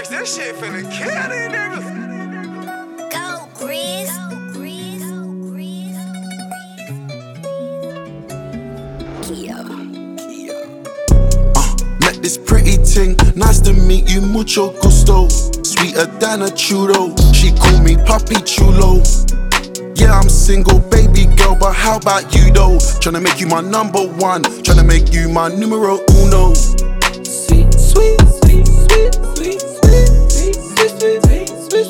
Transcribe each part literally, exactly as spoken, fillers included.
Chris, that shit finna kill these niggas. Go, Chris. Met this pretty ting, nice to meet you, mucho gusto. Sweeter than a churro, she call me Papi Chulo. Yeah, I'm single, baby girl, but how about you though? Tryna make you my number one, tryna make you my numero uno. Sweet, sweet, sweet, sweet, sweet, sweet, sweet, sweet, sweet, sweet, sweet,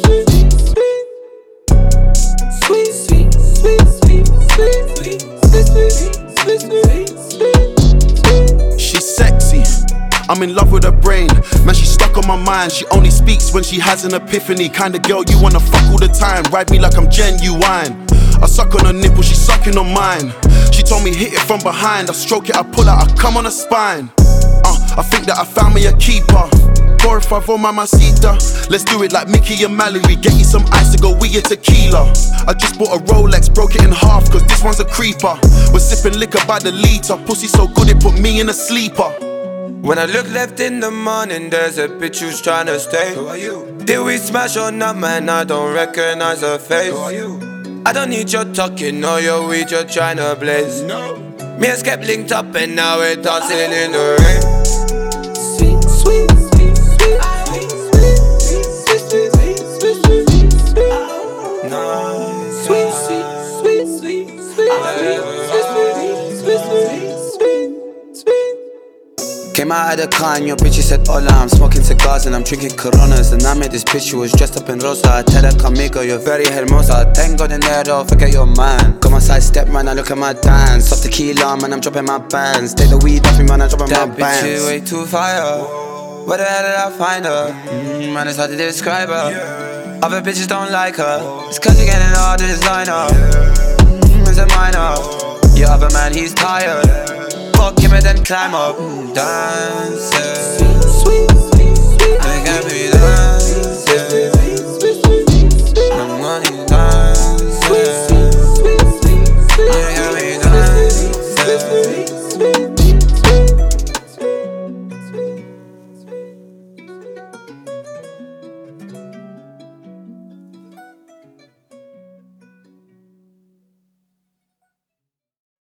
sweet, sweet, sweet, sweet, sweet, sweet, sweet, sweet. She's sexy, I'm in love with her brain. Man, she's stuck on my mind. She only speaks when she has an epiphany. Kinda girl you wanna fuck all the time. Ride me like I'm genuine. I suck on her nipple, she's sucking on mine. She told me hit it from behind. I stroke it, I pull out, I come on her spine. uh, I think that I found me a keeper. Por favor, mamacita, let's do it like Mickey and Mallory. Get you some ice to go with your tequila. I just bought a Rolex, broke it in half, cause this one's a creeper. We're sipping liquor by the litre. Pussy so good it put me in a sleeper. When I look left in the morning, there's a bitch who's tryna stay. Who are you? Did we smash or not, man? I don't recognize her face. Who are you? I don't need your talking or your weed, you're tryna blaze. No. Me and Skep linked up and now we're dancing in the rain. Sweet, sweet, sweet, sweet, sweet, sweet, sweet, sweet, sweet, sweet, sweet, sweet, Nice. sweet, sweet, sweet, sweet, sweet, sweet, sweet, sweet, sweet, sweet. Came out of the car and your bitch said hola. I'm smoking cigars and I'm drinking Coronas. And I met this bitch who was dressed up in rosa. I tell her conmigo, you're very hermosa. Thank God in there though, forget your man. Got my side step man, I look at my dance. Stop tequila man, I'm dropping my bands. Take the weed off me man, I'm dropping That my bitch bands. is way too fire. Where the hell did I find her? Mm, man, it's hard to describe her. Other bitches don't like her. It's cause you're getting all the designer. Mm, it's a minor. Your other man, he's tired. Fuck him and then climb up. Dancing. Sweet, sweet, sweet, I can't be done.